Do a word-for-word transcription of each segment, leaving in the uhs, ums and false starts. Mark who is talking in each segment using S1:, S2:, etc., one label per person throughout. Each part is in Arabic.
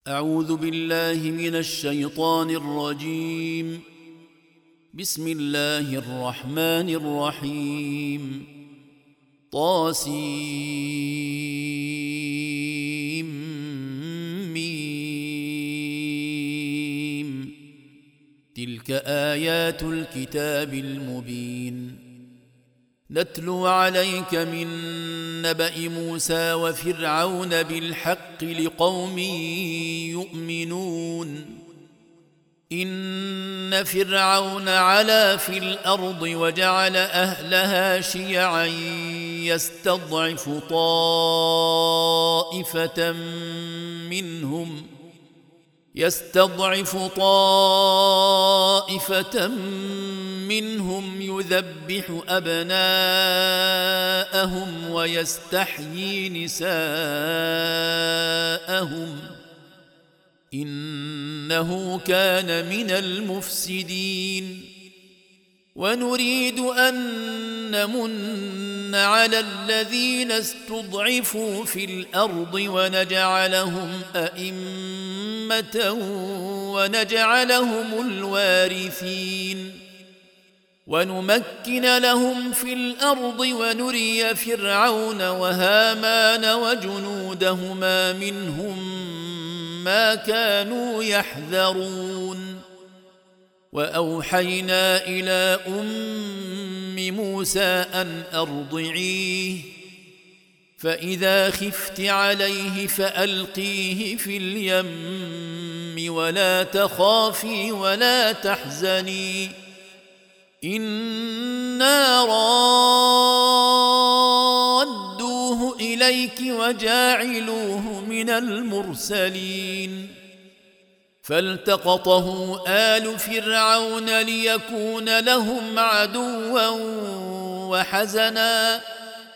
S1: أعوذ بالله من الشيطان الرجيم. بسم الله الرحمن الرحيم. طاسيم ميم. تلك آيات الكتاب المبين. نتلو عليك من نبأ موسى وفرعون بالحق لقوم يؤمنون. إن فرعون علا في الأرض وجعل أهلها شيعا يستضعف طائفة منهم يستضعف طائفة منهم يذبح أبناءهم ويستحيي نساءهم إنه كان من المفسدين. ونريد أن نمن على الذين استضعفوا في الأرض ونجعلهم أئمة ونجعلهم الوارثين ونمكن لهم في الأرض ونري فرعون وهامان وجنودهما منهم ما كانوا يحذرون. وأوحينا إلى أم موسى أن أرضعيه فإذا خفت عليه فألقيه في اليم ولا تخافي ولا تحزني إنا رادوه إليك وجاعلوه من المرسلين. فالتقطه آل فرعون ليكون لهم عدوا وحزنا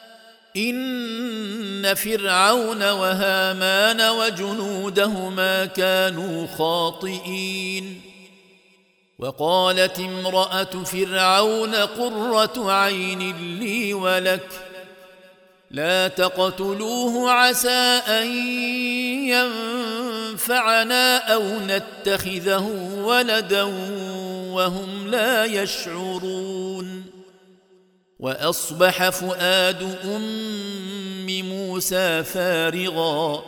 S1: إن فرعون وهامان وجنودهما كانوا خاطئين. وقالت امرأة فرعون قرة عين لي ولك لا تقتلوه عسى أن ينفعنا أو نتخذه ولدا وهم لا يشعرون. وأصبح فؤاد أم موسى فارغا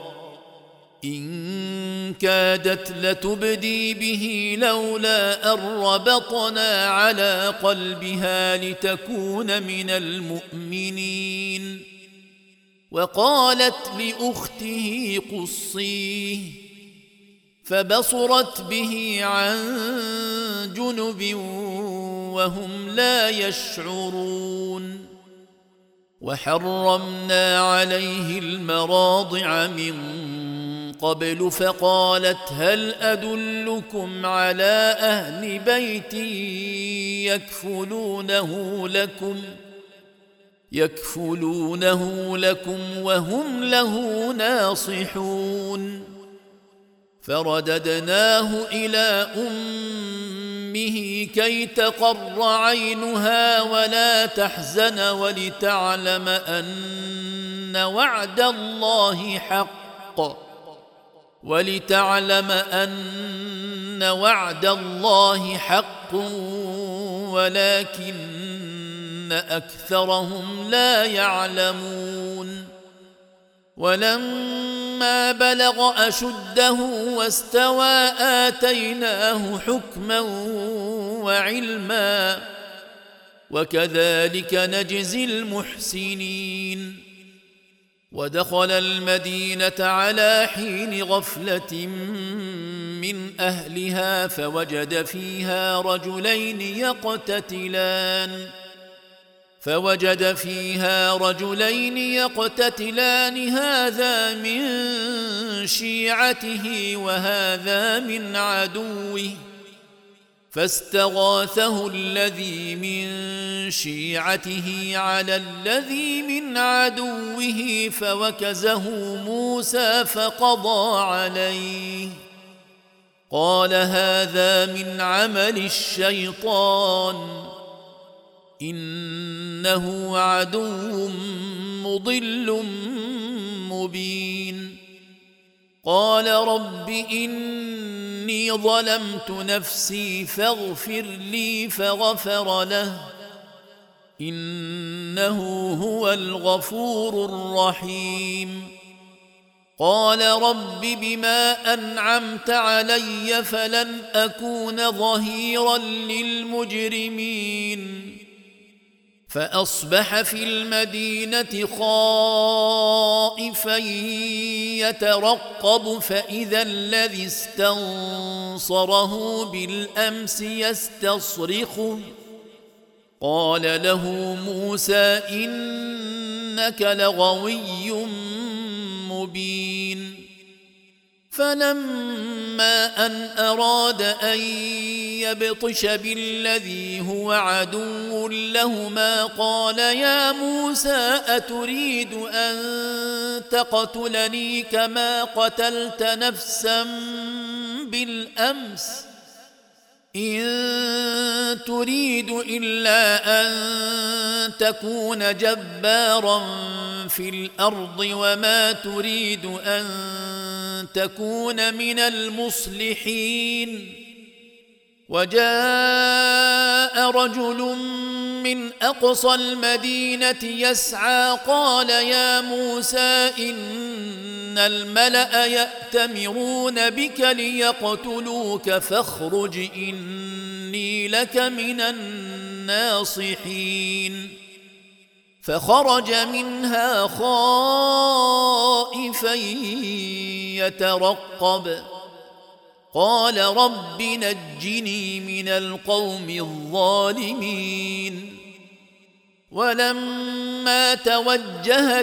S1: إن كادت لتبدي به لولا أن ربطنا على قلبها لتكون من المؤمنين. وقالت لأخته قصيه فبصرت به عن جنب وهم لا يشعرون. وحرمنا عليه المراضع من قبل فقالت هل أدلكم على أهل بيت يكفلونه لكم يكفلونه لكم وهم له ناصحون. فرددناه إلى أمه كي تقر عينها ولا تحزن ولتعلم أن وعد الله حق ولتعلم أن وعد الله حق ولكن أكثرهم لا يعلمون. ولما بلغ أشده واستوى آتيناه حكما وعلما وكذلك نجزي المحسنين. ودخل المدينة على حين غفلة من أهلها فوجد فيها رجلين يقتتلان فوجد فيها رجلين يقتتلان هذا من شيعته وهذا من عدوه فاستغاثه الذي من شيعته على الذي من عدوه فوكزه موسى فقضى عليه قال هذا من عمل الشيطان إنه عدو مضل مبين قال رب إني ظلمت نفسي فاغفر لي فغفر له إنه هو الغفور الرحيم قال رب بما أنعمت علي فلن أكون ظهيرا للمجرمين فأصبح في المدينة خائفا يترقب فإذا الذي استنصره بالأمس يستصرخه قال له موسى إنك لغوي مبين فلما أن أراد أن يبطش بالذي هو عدو لهما قال يا موسى أتريد أن تقتلني كما قتلت نفسا بالأمس إن تريد إلا أن تكون جبارا في الأرض وما تريد أن تكون من المصلحين وجاء رجل من أقصى المدينة يسعى قال يا موسى إن الملأ يأتمرون بك ليقتلوك فاخرج إني لك من الناصحين فخرج منها خائفا يترقب قال رب نجني من القوم الظالمين ولما توجه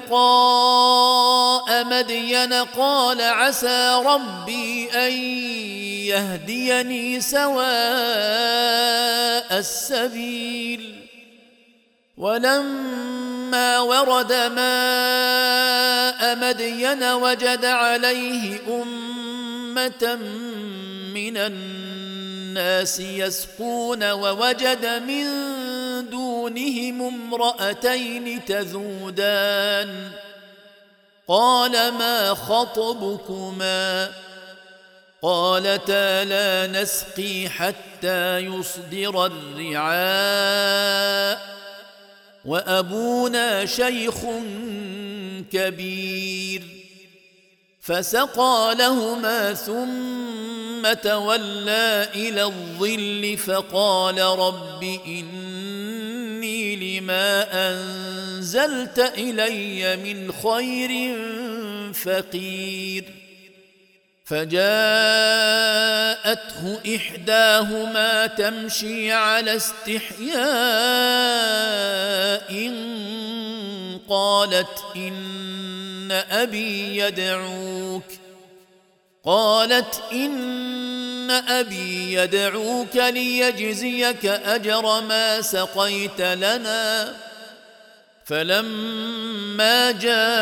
S1: تلقاء مدين قال عسى ربي أن يهديني سواء السبيل ولما ورد ماء مدين وجد عليه أمة من الناس يسقون ووجد من دونهم امرأتين تذودان قال ما خطبكما قالتا لا نسقي حتى يصدر الرعاء وأبونا شيخ كبير فسقى لهما ثم تولى إلى الظل فقال رب إني لما أنزلت إلي من خير فقير فجاءته إحداهما تمشي على استحياء قالت إن أبي يدعوك قالت إن أبي يدعوك ليجزيك أجر ما سقيت لنا فلما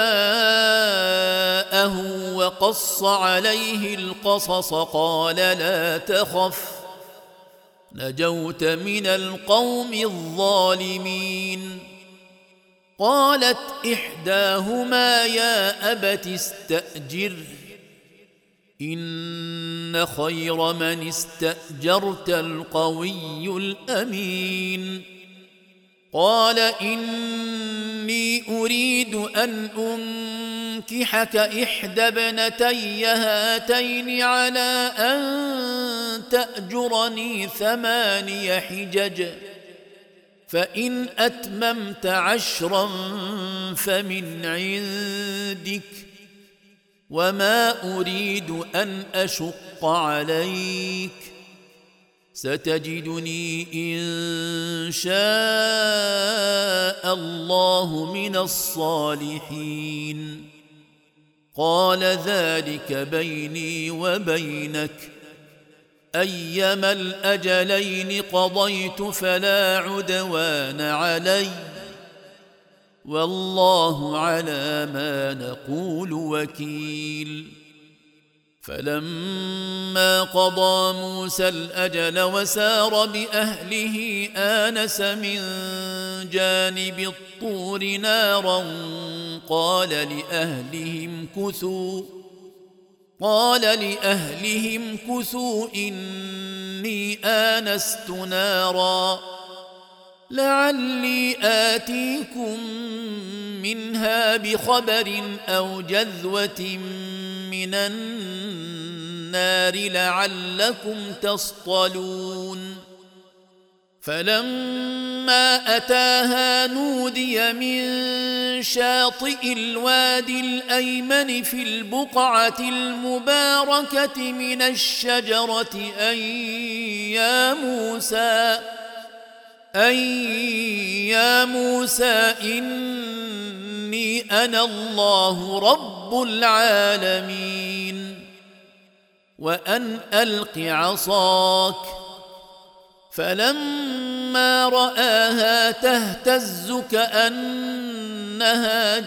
S1: جاءه وقص عليه القصص قال لا تخف نجوت من القوم الظالمين قالت إحداهما يا أبت استأجره إن خير من استأجرت القوي الأمين قال إني أريد أن أنكحك إحدى ابنتي هاتين على أن تأجرني ثماني حجج فإن أتممت عشرا فمن عندك وما أريد أن أشق عليك ستجدني إن شاء الله من الصالحين قال ذلك بيني وبينك أيما الأجلين قضيت فلا عدوان علي والله على ما نقول وكيل فلما قضى موسى الأجل وسار بأهله آنس من جانب الطور نارا قال لأهلهم كثوا قال لأهلهم كثوا إني آنست نارا لعلي آتيكم منها بخبر أو جذوة من النار لعلكم تصطلون فلما أتاها نودي من شاطئ الوادي الأيمن في البقعة المباركة من الشجرة أن يا موسى أن يا موسى إني أنا الله رب العالمين وأن ألق عصاك فلما رآها تهتز كأنها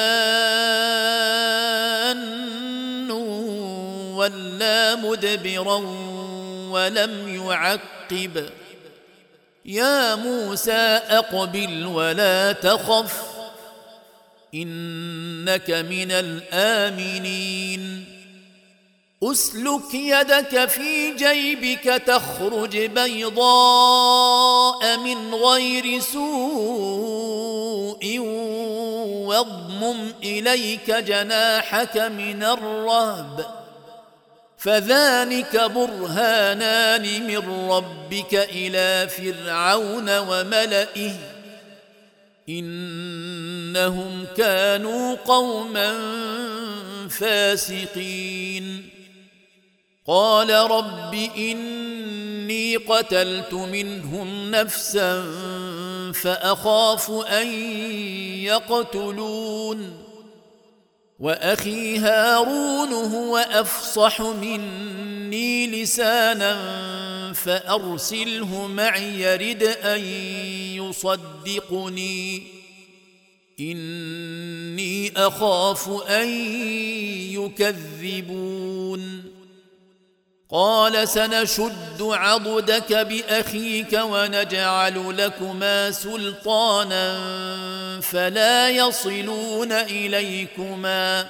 S1: جان ولا مدبرا ولم يعقب يا موسى أقبل ولا تخف إنك من الآمنين أسلك يدك في جيبك تخرج بيضاء من غير سوء واضمم إليك جناحك من الرهب فذلك برهانان من ربك إلى فرعون وملئه إنهم كانوا قوما فاسقين قال رب إني قتلت منهم نفسا فأخاف أن يقتلون وأخي هارون هو أفصح مني لسانا فأرسله معي يرد أن يصدقني إني أخاف أن يكذبون قال سنشد عضدك بأخيك ونجعل لكما سلطانا فلا يصلون إليكما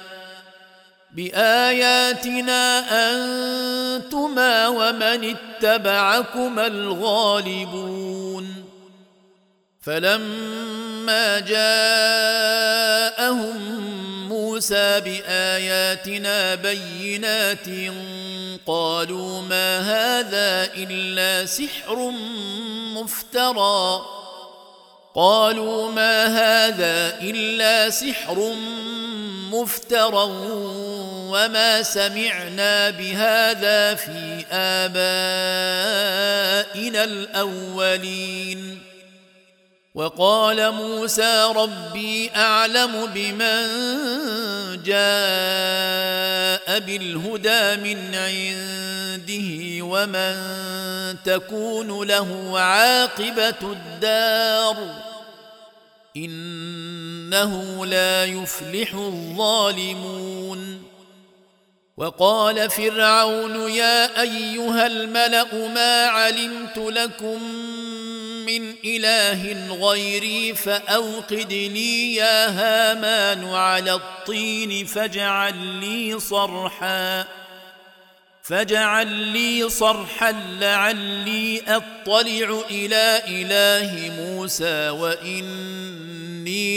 S1: بآياتنا أنتما ومن اتبعكما الغالبون فلما جاءهم موسى بآياتنا بينات قالوا ما هذا إلا سحر مفترى قالوا ما هذا إلا سحر مفترى وما سمعنا بهذا في آبائنا الأولين وقال موسى ربي أعلم بمن جاء بالهدى من عنده ومن تكون له عاقبة الدار إنه لا يفلح الظالمون وقال فرعون يا أيها الملأ ما علمت لكم من إله غيري فأوقد لي يا هامان على الطين فاجعل لي صرحا فاجعل لي صرحا لعلي أطلع إلى إله موسى وإني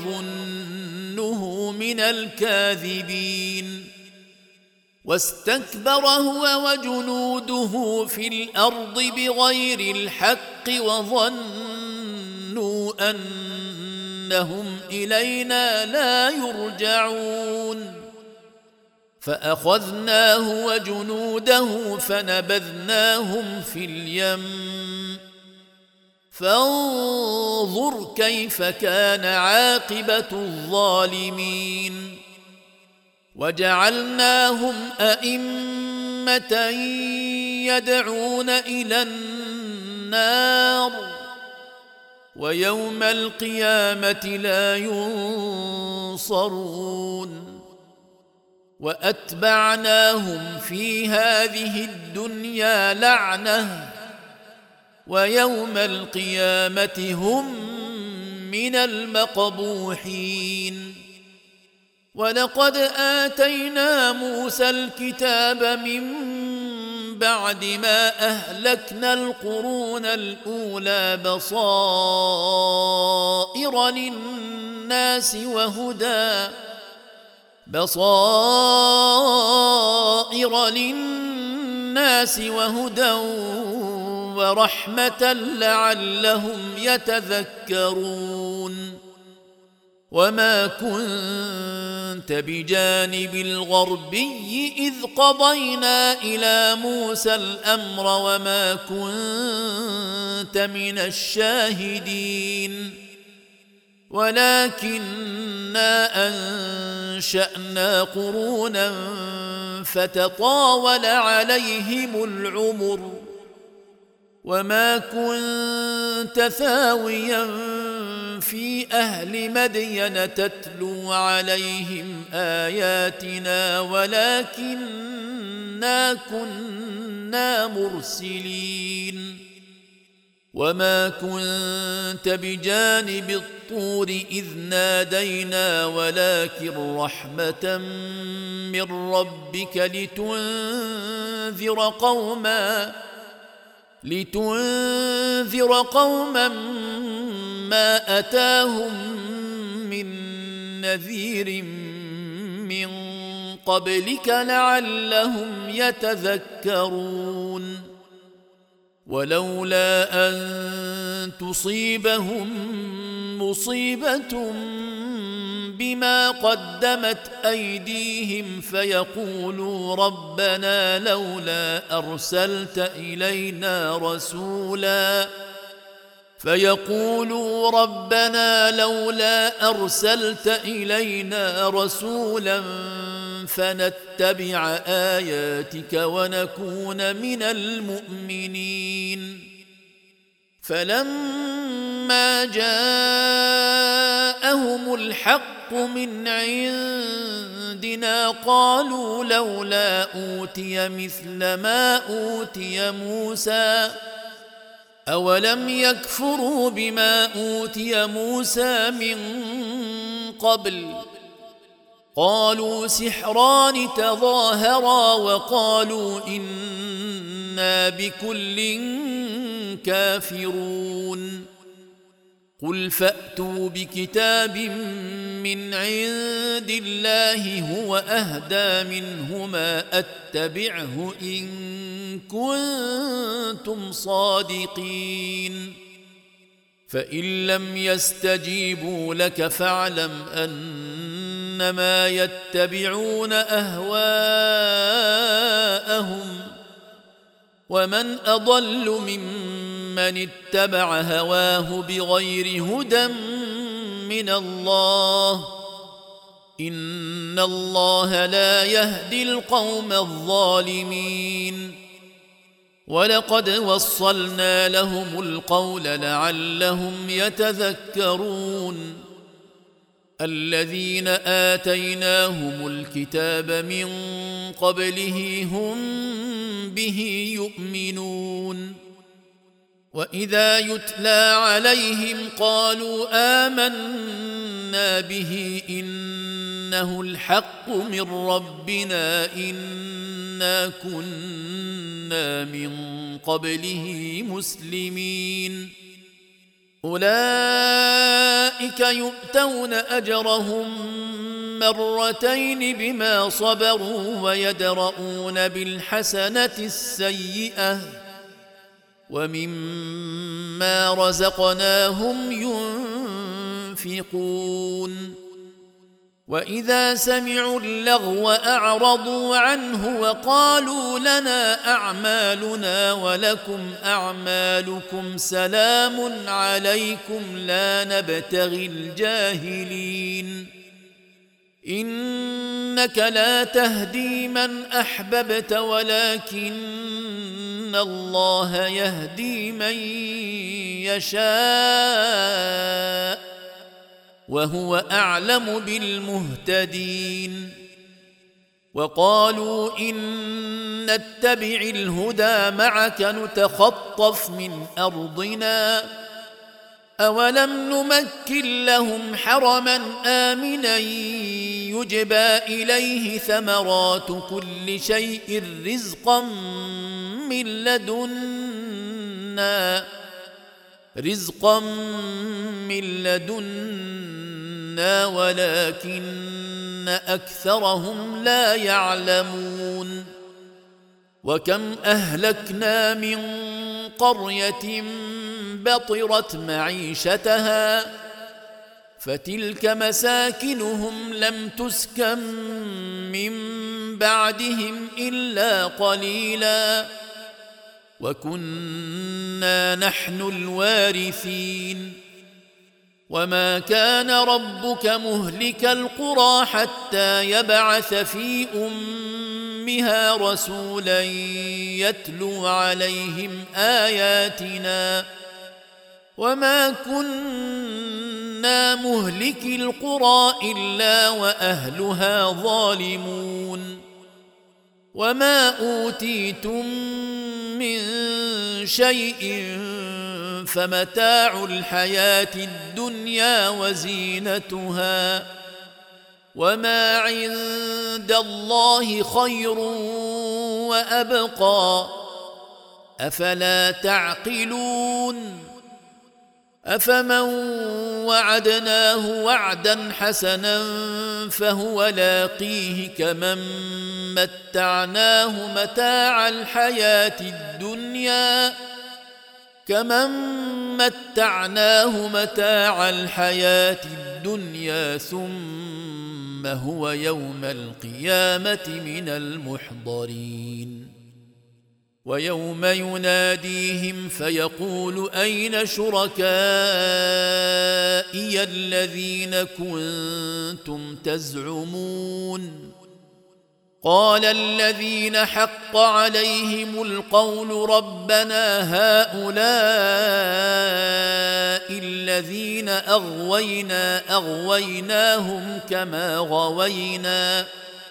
S1: لأظنه من الكاذبين واستكبر هو وجنوده في الأرض بغير الحق وظنوا أنهم إلينا لا يرجعون فأخذناه وجنوده فنبذناهم في اليم فانظر كيف كان عاقبة الظالمين وجعلناهم أئمة يدعون إلى النار ويوم القيامة لا ينصرون وأتبعناهم في هذه الدنيا لعنة ويوم القيامة هم من المقبوحين ولقد آتينا موسى الكتاب من بعد ما أهلكنا القرون الأولى بصائر للناس وهدى بصائر للناس وهدى ورحمة لعلهم يتذكرون وما كنت بجانب الغربي إذ قضينا إلى موسى الأمر وما كنت من الشاهدين ولكننا أنشأنا قرونا فتطاول عليهم العمر وما كنت ثاويا في أهل مدين تتلو عليهم آياتنا ولكننا كنا مرسلين وما كنت بجانب الطور إذ نادينا ولكن رحمة من ربك لتنذر قوما لتنذر قوما ما أتاهم من نذير من قبلك لعلهم يتذكرون ولولا أن تصيبهم مصيبة بما قدمت أيديهم فيقولوا ربنا لولا أرسلت إلينا رسولا فيقولوا ربنا لولا أرسلت إلينا رسولا فنتبع آياتك ونكون من المؤمنين فلما جاءهم الحق من عندنا قالوا لولا أوتي مثل ما أوتي موسى أولم يكفروا بما أوتي موسى من قبل قالوا سحران تظاهرا وقالوا إنا بكل كافرون قل فأتوا بكتاب من عند الله هو أهدى منهما أتبعه إن كنتم صادقين فإن لم يستجيبوا لك فاعلم أنما يتبعون أهواءهم ومن أضل ممن اتبع هواه بغير هدى من الله إن الله لا يهدي القوم الظالمين ولقد وصلنا لهم القول لعلهم يتذكرون الذين آتيناهم الكتاب من قبله هم به يؤمنون وإذا يتلى عليهم قالوا آمنا به إنه الحق من ربنا إنا كنا من قبله مسلمين أولئك يؤتون أجرهم مرتين بما صبروا ويدرؤون بالحسنة السيئة ومما رزقناهم ينفقون وإذا سمعوا اللغو أعرضوا عنه وقالوا لنا أعمالنا ولكم أعمالكم سلام عليكم لا نبتغي الجاهلين إنك لا تهدي من أحببت ولكن الله يهدي من يشاء وهو أعلم بالمهتدين وقالوا إن نتبع الهدى معك نتخطف من أرضنا أولم نمكن لهم حرما آمنا يجبى إليه ثمرات كل شيء رزقا من لدنا رزقا من لدنا ولكن أكثرهم لا يعلمون وكم أهلكنا من قرية بطرت معيشتها فتلك مساكنهم لم تسكن من بعدهم إلا قليلا وكنا نحن الوارثين وما كان ربك مهلك القرى حتى يبعث في أمها رسولا يتلو عليهم آياتنا وما كنا مهلك القرى إلا وأهلها ظالمون وما أوتيتم من شيء فمتاع الحياة الدنيا وزينتها وما عند الله خير وأبقى أفلا تعقلون أفمن وعدناه وعدا حسنا فهو لاقيه كمن متعناه متاع الحياة الدنيا كمن متعناه متاع الحياة الدنيا ثم هو يوم القيامة من المحضرين ويوم يناديهم فيقول أين شركائي الذين كنتم تزعمون قال الذين حق عليهم القول ربنا هؤلاء الذين أغوينا أغويناهم كما غوينا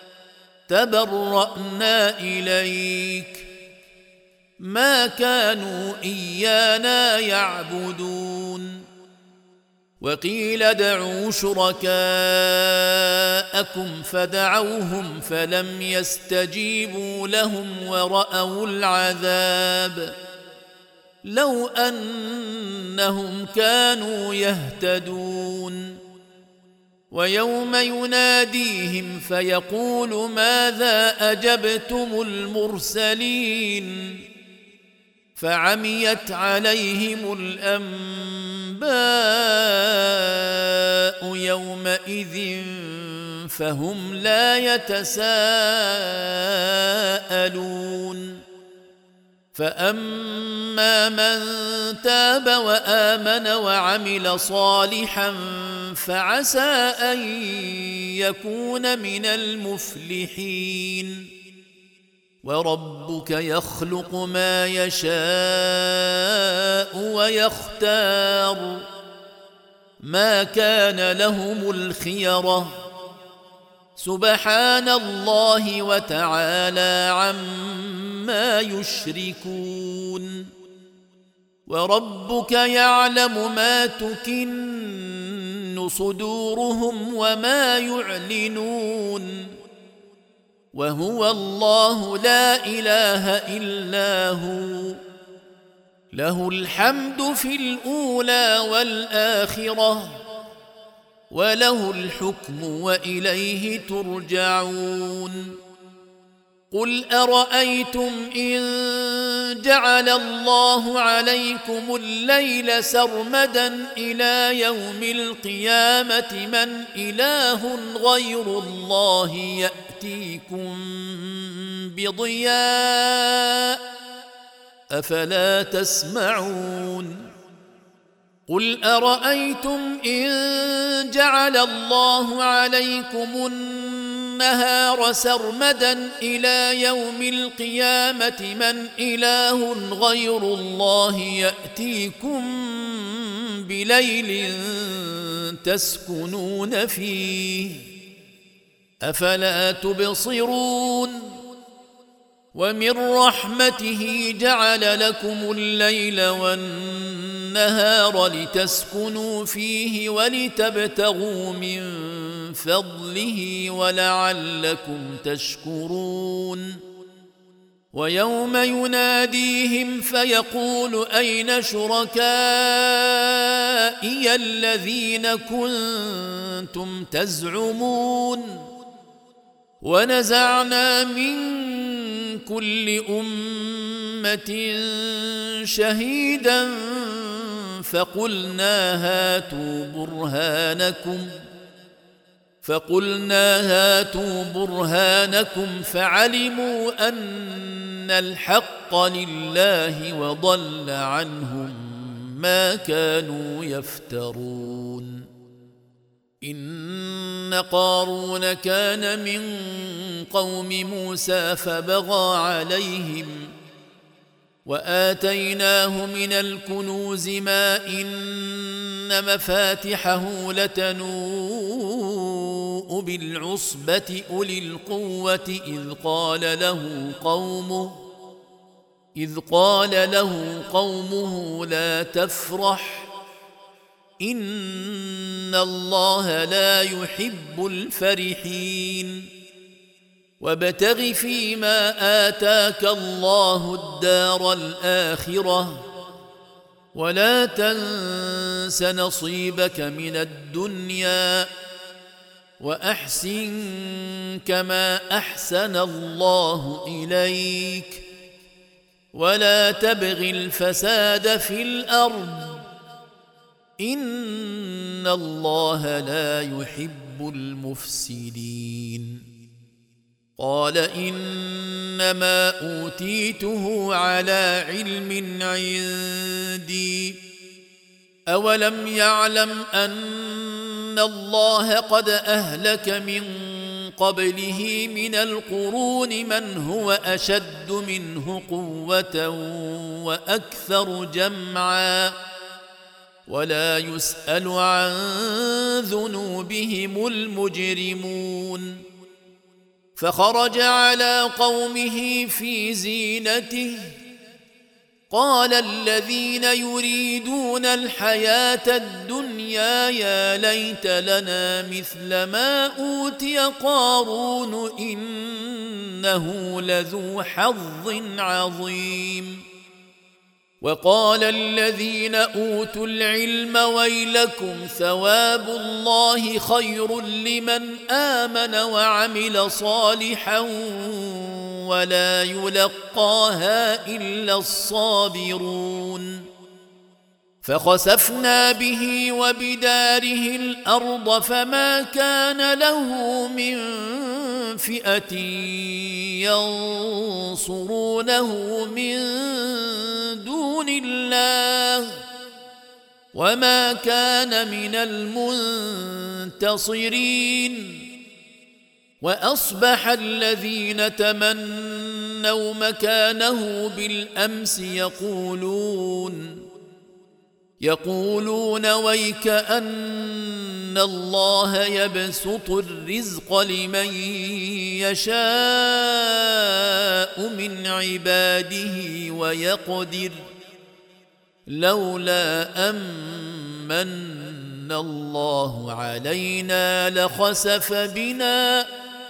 S1: تبرأنا إليك ما كانوا إيانا يعبدون وقيل ادعوا شركاءكم فدعوهم فلم يستجيبوا لهم ورأوا العذاب لو أنهم كانوا يهتدون ويوم يناديهم فيقول ماذا أجبتم المرسلين فعميت عليهم الأنباء يومئذ فهم لا يتساءلون فأما من تاب وآمن وعمل صالحا فعسى أن يكون من المفلحين وربك يخلق ما يشاء ويختار ما كان لهم الخيرة سبحان الله وتعالى عما يشركون وربك يعلم ما تكن صدورهم وما يعلنون وهو الله لا إله إلا هو له الحمد في الأولى والآخرة وله الحكم وإليه ترجعون قل أرأيتم إن جعل الله عليكم الليل سرمدا إلى يوم القيامة من إله غير الله يأتيكم بضياء أفلا تسمعون قل أرأيتم إن جعل الله عليكم النهار سرمدا إلى يوم القيامة من إله غير الله يأتيكم بليل تسكنون فيه أفلا تبصرون ومن رحمته جعل لكم الليل والنهار لتسكنوا فيه ولتبتغوا من فضله ولعلكم تشكرون ويوم يناديهم فيقول أين شركائي الذين كنتم تزعمون ونزعنا من كل أمة شهيدا فقلنا هاتوا برهانكم فقلنا هاتوا برهانكم فعلموا أن الحق لله وضل عنهم ما كانوا يفترون إن قارون كان من قوم موسى فبغى عليهم وآتيناه من الكنوز ما إن مفاتحه لتنوء بالعصبة أولي القوة إذ قال له قومه إذ قال له قومه لا تفرح إن الله لا يحب الفرحين وابتغ فيما آتاك الله الدار الآخرة ولا تنس نصيبك من الدنيا وأحسن كما أحسن الله إليك ولا تبغ الفساد في الأرض إن الله لا يحب المفسدين قال إنما أوتيته على علم عندي أولم يعلم أن الله قد أهلك من قبله من القرون من هو أشد منه قوة وأكثر جمعا ولا يسأل عن ذنوبهم المجرمون فخرج على قومه في زينته قال الذين يريدون الحياة الدنيا يا ليت لنا مثل ما أوتي قارون إنه لذو حظ عظيم وقال الذين أوتوا العلم ويلكم ثواب الله خير لمن آمن وعمل صالحا ولا يلقاها إلا الصابرون فخسفنا به وبداره الأرض فما كان له من فئة ينصرونه من دون الله وما كان من المنتصرين وأصبح الذين تمنوا مكانه بالأمس يقولون يقولون ويك أن الله يبسط الرزق لمن يشاء من عباده ويقدر لولا أمن الله علينا لخسف بنا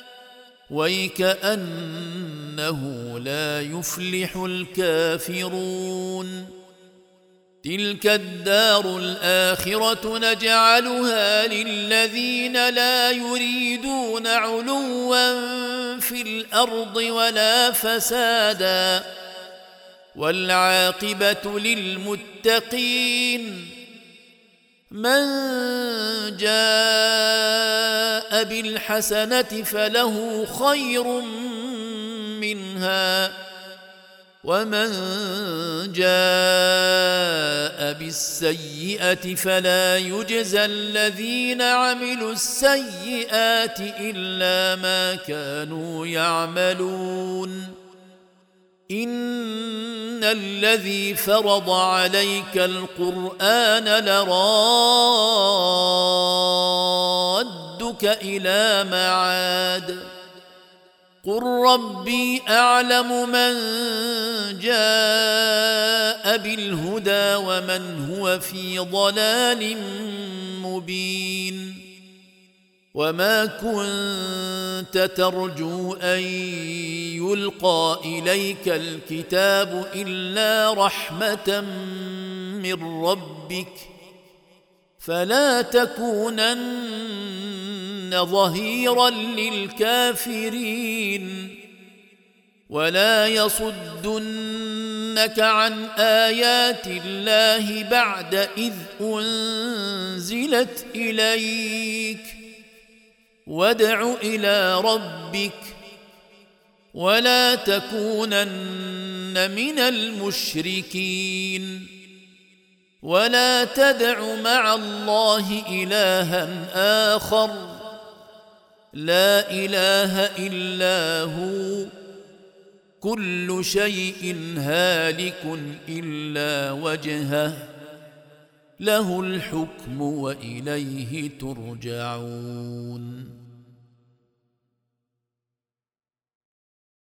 S1: ويكأنه لا يفلح الكافرون تلك الدار الآخرة نجعلها للذين لا يريدون علوا في الأرض ولا فسادا والعاقبة للمتقين من جاء بالحسنة فله خير منها ومن جاء بالسيئة فلا يجزى الذين عملوا السيئات إلا ما كانوا يعملون إن الذي فرض عليك القرآن لرادك إلى معاد قل ربي أعلم من جاء بالهدى ومن هو في ضلال مبين وما كنت ترجو أن يلقى إليك الكتاب إلا رحمة من ربك فلا تكونن ظهيرا للكافرين ولا يصدنك عن آيات الله بعد إذ أنزلت إليك وادع إلى ربك ولا تكونن من المشركين ولا تدع مع الله إلها آخر لا إله إلا هو كل شيء هالك إلا وجهه له الحكم وإليه ترجعون